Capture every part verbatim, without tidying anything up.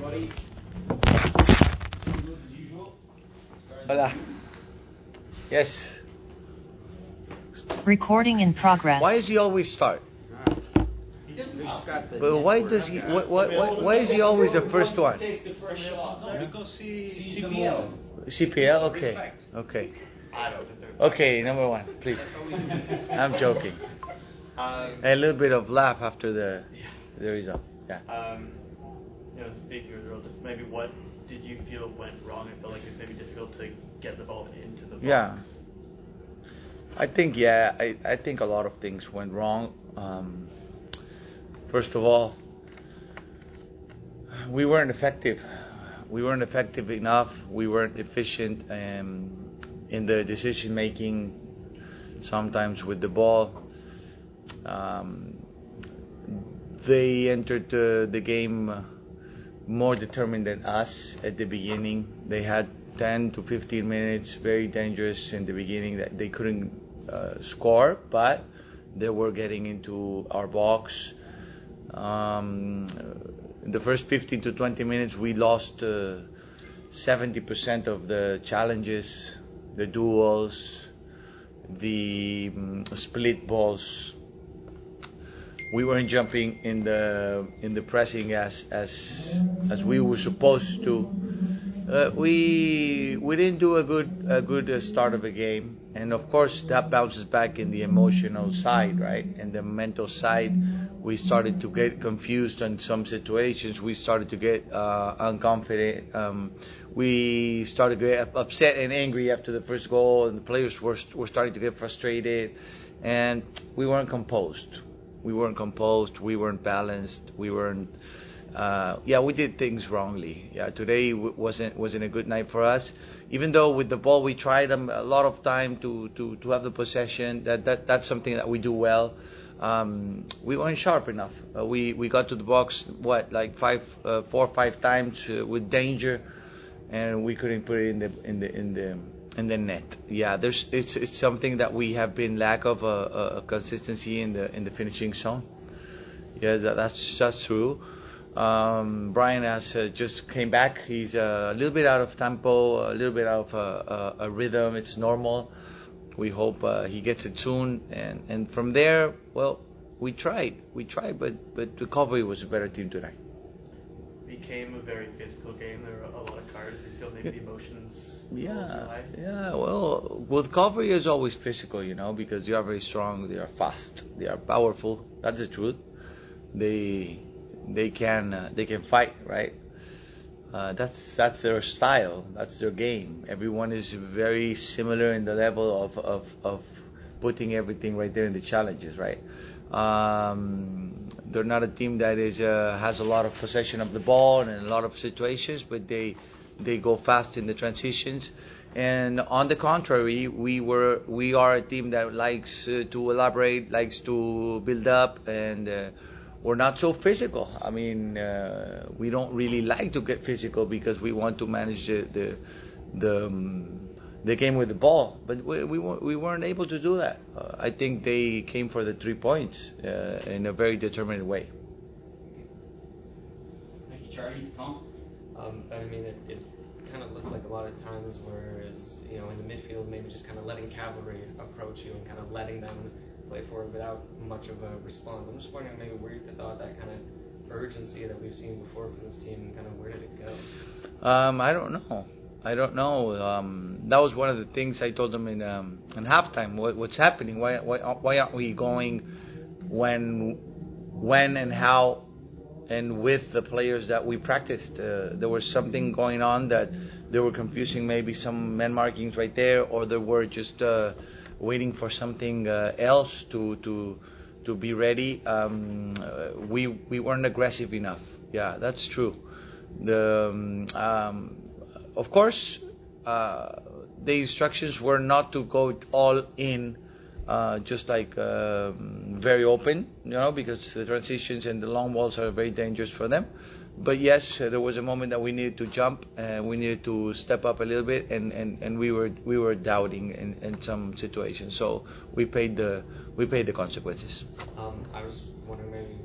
everybody. Hola. Yes. Recording in progress. Why does he always start? He doesn't just got the But why does he? Why, why, why, why is he always the first one? Take the first shot. No, because he Sees C them P L. all. C P L. Okay. Respect. Okay. I don't deserve Okay. Number one, please. I'm joking. Um, A little bit of laugh after the the result. Yeah. um, you know, speaking of the role, just maybe what did you feel went wrong? I felt like it was maybe difficult to get the ball into the box. Yeah. I think yeah. I, I think a lot of things went wrong. Um, first of all, we weren't effective. We weren't effective enough. We weren't efficient um, in the decision making. Sometimes with the ball, um, they entered the, the game more determined than us at the beginning. They had ten to fifteen minutes, very dangerous in the beginning, that they couldn't uh, score, but they were getting into our box. Um, in the first fifteen to twenty minutes, we lost uh, seventy percent of the challenges, the duels, the um, split balls. We weren't jumping in the in the pressing as as as we were supposed to. Uh, we we didn't do a good a good uh, start of a game, and of course that bounces back in the emotional side, right? And the mental side, we started to get confused on some situations. We started to get uh, unconfident. Um, we started to get upset and angry after the first goal, and the players were were starting to get frustrated, and we weren't composed. We weren't composed. We weren't balanced. We weren't. Uh, yeah, we did things wrongly. Yeah, today w- wasn't wasn't a good night for us. Even though with the ball we tried um, a lot of time to, to, to have the possession. That that that's something that we do well. Um, we weren't sharp enough. Uh, we we got to the box what like five, uh, four or five times uh, with danger, and we couldn't put it in the in the in the in the net. Yeah, there's it's it's something that we have been lack of a, a consistency in the in the finishing zone. Yeah, that, that's that's true. Um, Brian has uh, just came back. He's uh, a little bit out of tempo, a little bit out of uh, a, a rhythm. It's normal. We hope uh, he gets it soon, and, and from there, well, we tried, we tried, but but Recovery was a better team tonight. Became a very physical game. There were a lot of cards. You feel maybe the emotions. Yeah, rolled too high? yeah. Well, with Recovery is always physical, you know, because they are very strong, they are fast, they are powerful. That's the truth. They they can uh, they can fight, right? Uh, that's that's their style. That's their game. Everyone is very similar in the level of, of, of putting everything right there in the challenges, right? Um, they're not a team that is uh, has a lot of possession of the ball and a lot of situations, but they they go fast in the transitions. And on the contrary, we were we are a team that likes uh, to elaborate, likes to build up, and uh, we're not so physical. I mean, uh, we don't really like to get physical because we want to manage the the the, um, the game with the ball. But we we, we weren't able to do that. Uh, I think they came for the three points uh, in a very determined way. Thank you, Charlie. Tom? Um, but I mean, it, it kind of looked like a lot of times whereas, you know, in the midfield, maybe just kind of letting cavalry approach you and kind of letting them play forward without much of a response. I'm just wondering maybe where you thought that kind of urgency that we've seen before from this team, kind of where did it go? Um, I don't know. I don't know. Um, that was one of the things I told them in um, in halftime. What, what's happening? Why, why why aren't we going when when and how and with the players that we practiced? Uh, there was something going on that they were confusing maybe some man markings right there, or they were just uh, waiting for something uh, else to to to be ready. Um, uh, we we weren't aggressive enough. Yeah, that's true. The um, um, of course uh, the instructions were not to go all in. Uh, just like um, very open, you know, because the transitions and the long balls are very dangerous for them. But yes, uh, there was a moment that we needed to jump and we needed to step up a little bit, and, and, and we were we were doubting in, in some situations. So we paid the we paid the consequences. Um, I was wondering maybe what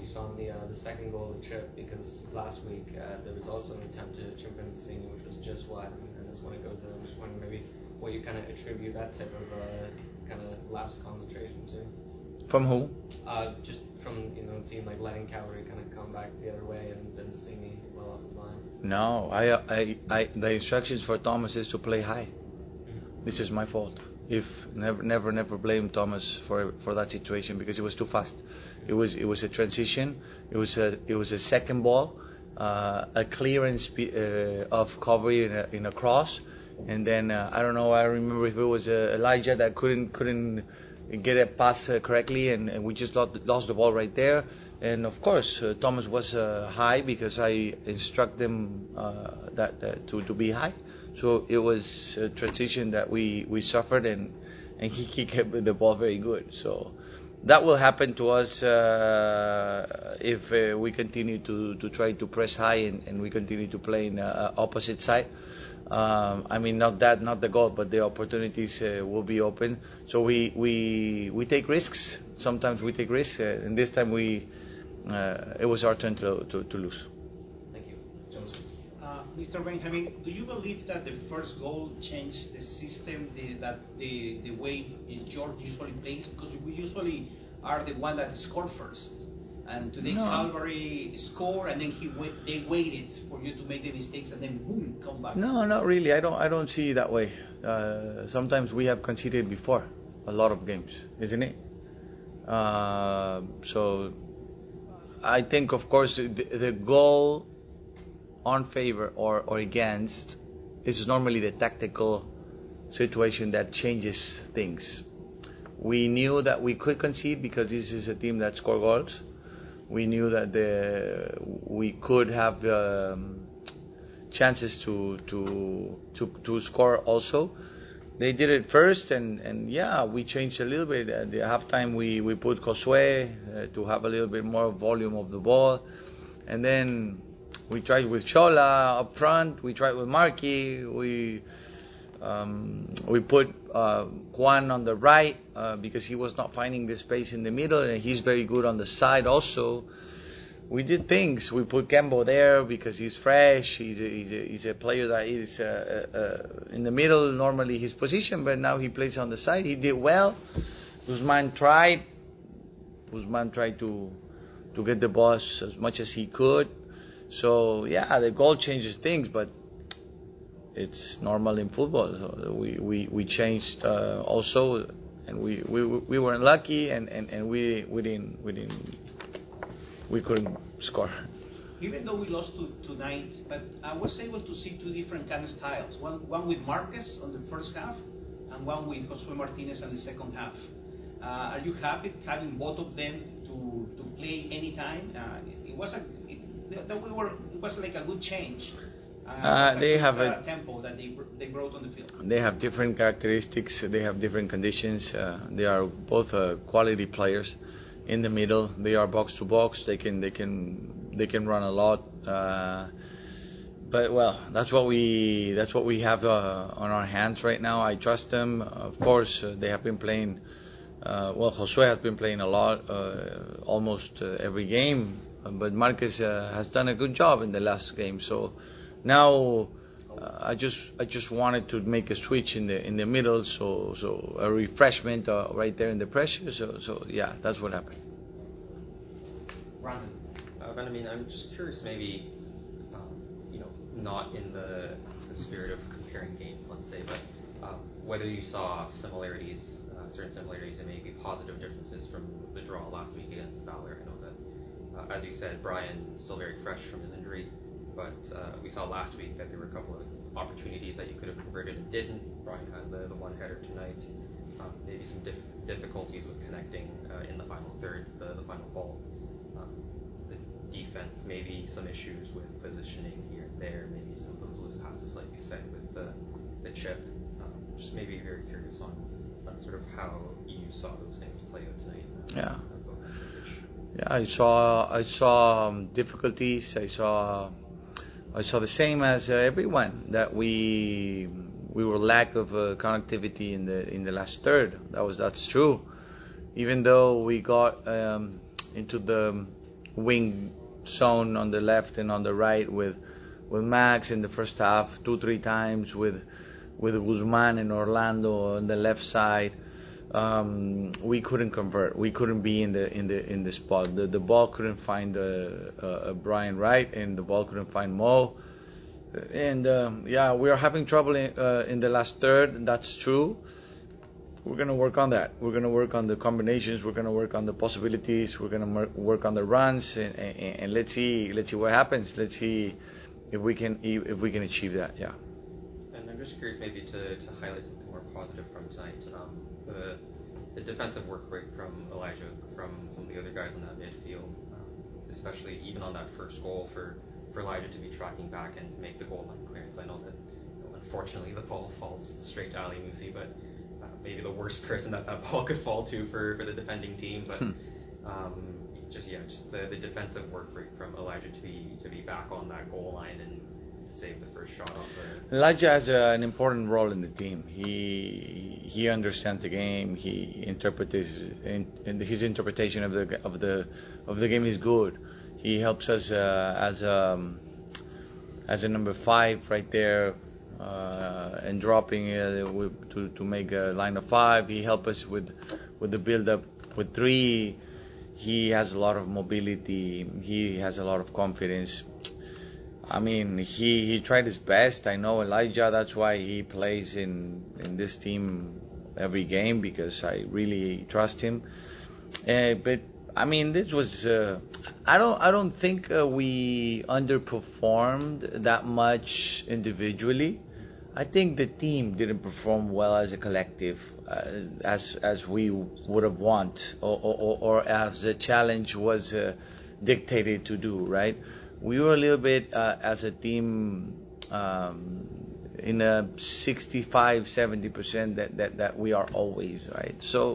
what you saw in the uh, the second goal of the Chip, because last week uh, there was also an attempt to chip in Cini, which was just wide, and this one it goes in. I'm just wondering maybe what you kind of attribute that type of uh, kind of lapse concentration to. From who? Uh, just from, you know, a team like letting Cavalry kind of come back the other way and then Cini well off his line. No, I, I, I, the instructions for Thomas is to play high. Mm-hmm. This is my fault. If never, never, never blame Thomas for for that situation because it was too fast. It was, it was a transition. It was a, it was a second ball, uh, a clearance uh, of Cavalry in a, in a cross, and then uh, I don't know. I remember if it was uh, Elijah that couldn't couldn't get a pass uh, correctly, and, and we just lost, lost the ball right there. And of course, uh, Thomas was uh, high because I instruct them uh, that uh, to to be high. So it was a transition that we, we suffered, and and he, he kept the ball very good. So that will happen to us uh, if uh, we continue to, to try to press high and, and we continue to play in uh, opposite side. Um, I mean, not that, not the goal, but the opportunities uh, will be open. So we we we take risks. Sometimes we take risks, uh, and this time we uh, it was our turn to to, to lose. Thank you, Joseph. Uh, Mister Benjamin, do you believe that the first goal changed the system, the, that the the way George usually plays? Because we usually are the one that score first. And today no. Calvary score, and then he wait, they waited for you to make the mistakes, and then boom, come back. No, not really. I don't. I don't see it that way. Uh, sometimes we have conceded before a lot of games, isn't it? Uh, so I think, of course, the, the goal on favor or, or against is normally the tactical situation that changes things. We knew that we could concede because this is a team that score goals. We knew that the, we could have um, chances to, to to to score also. They did it first, and, and yeah, we changed a little bit. At the halftime, we, we put Josué uh, to have a little bit more volume of the ball. And then we tried with Chola up front. We tried with Marky. We um, we put uh, Juan on the right uh, because he was not finding the space in the middle, and he's very good on the side also. We did things. We put Kembo there because he's fresh. He's a, he's a, he's a player that is uh, uh, in the middle, normally his position, but now he plays on the side. He did well. Guzman tried. Guzman tried to to get the ball as much as he could. So yeah, the goal changes things, but it's normal in football. So we we we changed uh, also, and we, we we weren't lucky, and, and, and we we didn't we didn't we couldn't score. Even though we lost to, tonight, but I was able to see two different kind of styles. One one with Marquez on the first half, and one with Josué Martinez on the second half. Uh, are you happy having both of them to, to play anytime? Uh, it, it was a it, that we were it was like a good change. Uh, uh, they good, have uh, a tempo that they they brought on the field. They have different characteristics. They have different conditions. Uh, they are both uh, quality players. In the middle, they are box to box. They can they can they can run a lot. Uh, but well, that's what we that's what we have uh, on our hands right now. I trust them. Of course, uh, they have been playing. Uh, well, Josué has been playing a lot, uh, almost uh, every game. But Marquez uh, has done a good job in the last game. So now uh, I just I just wanted to make a switch in the in the middle. So so a refreshment uh, right there in the pressure. So so yeah, that's what happened. Brandon. Uh, Benjamin, I'm just curious, maybe um, you know, not in the, the spirit of comparing games, let's say, but uh, whether you saw similarities, uh, certain similarities, and maybe positive differences from the draw last week against Valor. I know that, uh, as you said, Brian still very fresh from his injury, but uh, we saw last week that there were a couple of opportunities that you could have converted and didn't. Brian had the, the one header tonight. Uh, maybe some dif- difficulties with connecting uh, in the final third, the, the final ball. Um, the defense, maybe some issues with positioning here and there, maybe some of those loose passes, like you said, with the, the chip. Um, just maybe very curious on, on sort of how you saw those things play out tonight. Yeah. Yeah, I saw I saw um, difficulties. I saw I saw the same as uh, everyone, that we we were lack of uh, connectivity in the in the last third. That was that's true. Even though we got um, into the wing zone on the left and on the right with with Max in the first half two three times with with Guzman and Orlando on the left side. Um, we couldn't convert. We couldn't be in the in the in the spot. The the ball couldn't find uh, uh, Brian Wright, and the ball couldn't find Mo. And um, yeah, we are having trouble in, uh, in the last third. That's true. We're gonna work on that. We're gonna work on the combinations. We're gonna work on the possibilities. We're gonna work on the runs, and, and, and let's see let's see what happens. Let's see if we can if we can achieve that. Yeah. And I'm just curious, maybe to, to highlight something more positive from tonight. Um, the the defensive work rate from Elijah, from some of the other guys in that midfield, um, especially even on that first goal for, for Elijah to be tracking back and to make the goal line clearance. I know that, you know, unfortunately the ball falls straight to Ali Musi, but uh, maybe the worst person that that ball could fall to for, for the defending team. But um, just yeah, just the, the defensive work rate from Elijah to be to be back on that goal line and save the first shot off the. Elijah has a, an important role in the team. He he understands the game. He interprets in, in his interpretation of the of the of the game is good. He helps us uh, as a as a number five right there uh, and dropping uh, with, to to make a line of five. He helps us with with the build up with three. He has a lot of mobility. He has a lot of confidence. I mean, he, he tried his best. I know Elijah. That's why he plays in, in this team every game, because I really trust him. Uh, but I mean, this was. Uh, I don't. I don't think uh, we underperformed that much individually. I think the team didn't perform well as a collective, uh, as as we would have want, or, or, or as the challenge was uh, dictated to do. Right. We were a little bit, uh, as a team, um, in a sixty-five, seventy percent that, that, that we are always, right? So,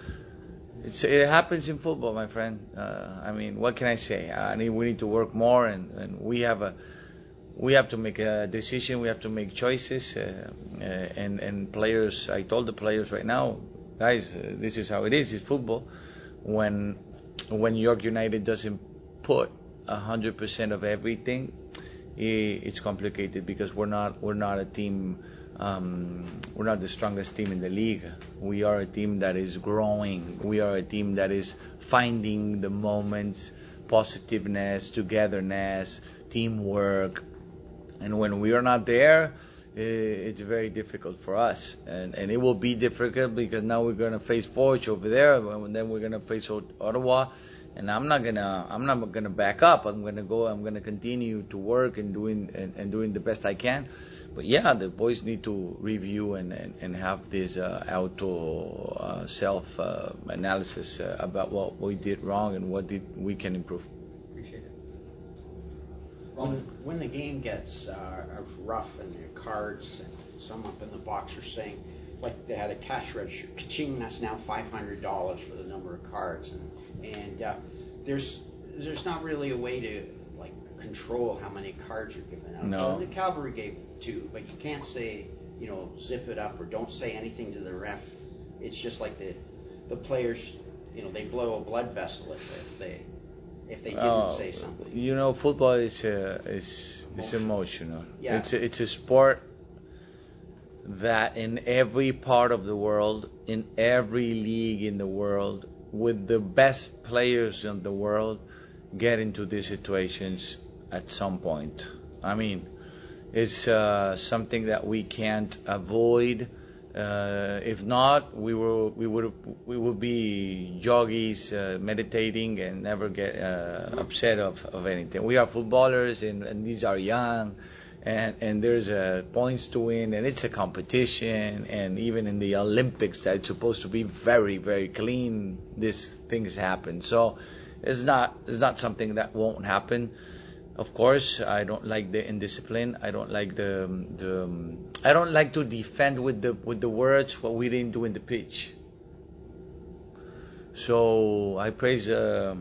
it's, it happens in football, my friend. Uh, I mean, what can I say? I mean, we need to work more, and, and we have a, we have to make a decision. We have to make choices, uh, uh, and, and players, I told the players right now, guys, uh, this is how it is. It's football. When, when York United doesn't put a hundred percent of everything, it's complicated, because we're not we're not a team, um, we're not the strongest team in the league. We are a team that is growing. We are a team that is finding the moments, positiveness, togetherness, teamwork, and when we are not there, it's very difficult for us, and and it will be difficult, because now we're going to face Forge over there, and then we're going to face Ottawa. And I'm not gonna, I'm not gonna back up. I'm gonna go. I'm gonna continue to work and doing and, and doing the best I can. But yeah, the boys need to review and and, and have this uh, auto uh, self uh, analysis uh, about what we did wrong and what did we can improve. Appreciate it. When, when the game gets uh, rough and there are cards, and some up in the box are saying, like they had a cash register, ka-ching, that's now five hundred dollars for the number of cards, and and uh, there's there's not really a way to like control how many cards are given out. No. And the Cavalry gave two, but you can't say, you know, zip it up or don't say anything to the ref. It's just like the the players, you know, they blow a blood vessel if, if they if they didn't Oh, say something. You know, football is uh, is is emotional. Yeah. It's a, it's a sport that in every part of the world, in every league in the world, with the best players in the world, get into these situations at some point. I mean, it's uh, something that we can't avoid. Uh, if not, we will we would we would be joggies uh, meditating and never get uh, upset of, of anything. We are footballers, and, and these are young. And and there's uh, points to win, and it's a competition. And even in the Olympics, that's supposed to be very, very clean, these things happen. So it's not it's not something that won't happen. Of course, I don't like the indiscipline. I don't like the the I don't like to defend with the with the words what we didn't do in the pitch. So I praise. Uh,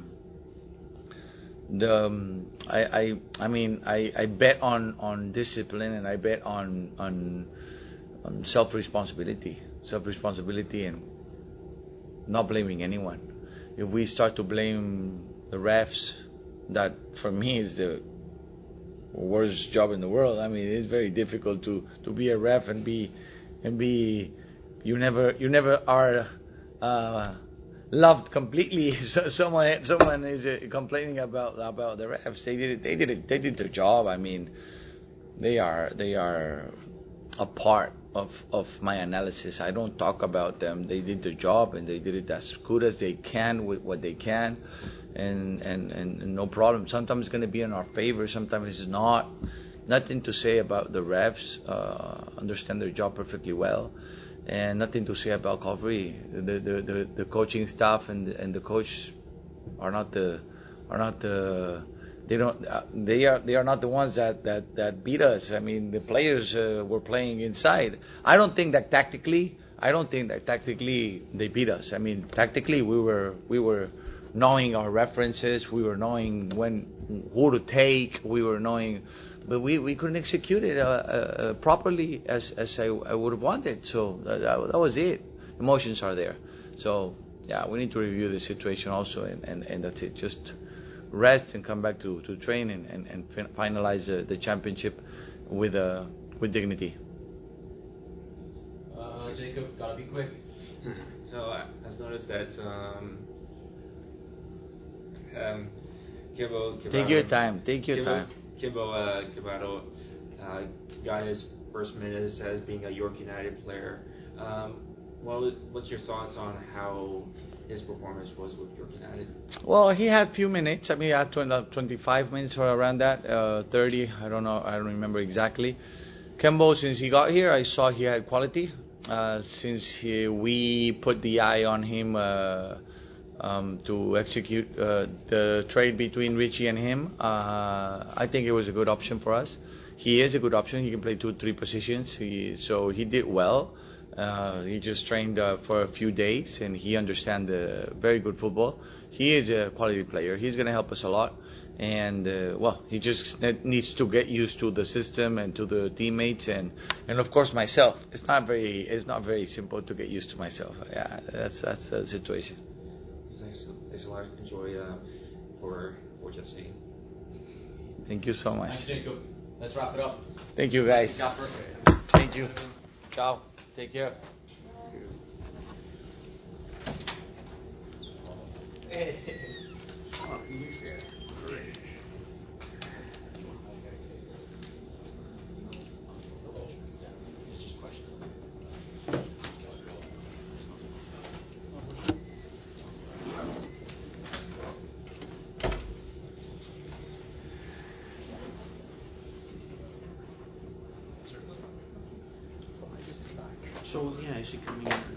The um, I, I I mean I, I bet on, on discipline, and I bet on on, on self responsibility self responsibility and not blaming anyone. If we start to blame the refs, that for me is the worst job in the world. I mean, it's very difficult to, to be a ref and be and be you never you never are uh, loved completely. So someone someone is uh, complaining about about the refs. They did it, they did it, they did their job. I mean, they are they are a part of of my analysis. I don't talk about them. They did their job and they did it as good as they can with what they can. And, and, and, and no problem. Sometimes it's going to be in our favor, sometimes it's not. Nothing to say about the refs, uh, understand their job perfectly well, and nothing to say about Calvary. The the, the, the coaching staff and the, and the coach are not the are not the they don't uh, they are they are not the ones that, that, that beat us. I mean, the players uh, were playing inside. I don't think that tactically. I don't think that tactically they beat us. I mean, tactically we were we were. knowing our references, we were knowing when who to take, we were knowing, but we, we couldn't execute it uh, uh, properly as as I, I would have wanted. So that, that was it. Emotions are there. So yeah, we need to review the situation also, and, and, and that's it. Just rest and come back to, to training and, and fin- finalize the, the championship with uh, with dignity. Uh, Jacob, gotta be quick. So I I've noticed that. Um, Um, Kimbo, Kimbo, Take your time. Take your Kimbo, time. Kimbo uh, Kimbo, uh, got his first minutes as being a York United player. Um, what, what's your thoughts on how his performance was with York United? Well, he had few minutes. I mean, he had twenty-five minutes or around that, uh, thirty. I don't know. I don't remember exactly. Kembo, since he got here, I saw he had quality. Uh, since he, we put the eye on him. Uh, Um, to execute uh, the trade between Richie and him, uh, I think it was a good option for us. He is a good option. He can play two, three positions. He, so he did well. Uh, he just trained uh, for a few days, and he understands the very good football. He is a quality player. He's going to help us a lot. And uh, well, he just needs to get used to the system and to the teammates, and, and of course myself. It's not very it's not very simple to get used to myself. Yeah, that's that's the situation. Thanks, thanks a lot. Enjoy uh, for for Jeff City. Thank you so much. Thanks, Jacob. Let's wrap it up. Thank you, guys. Thank you. Ciao. Take care. So, yeah, is he coming in?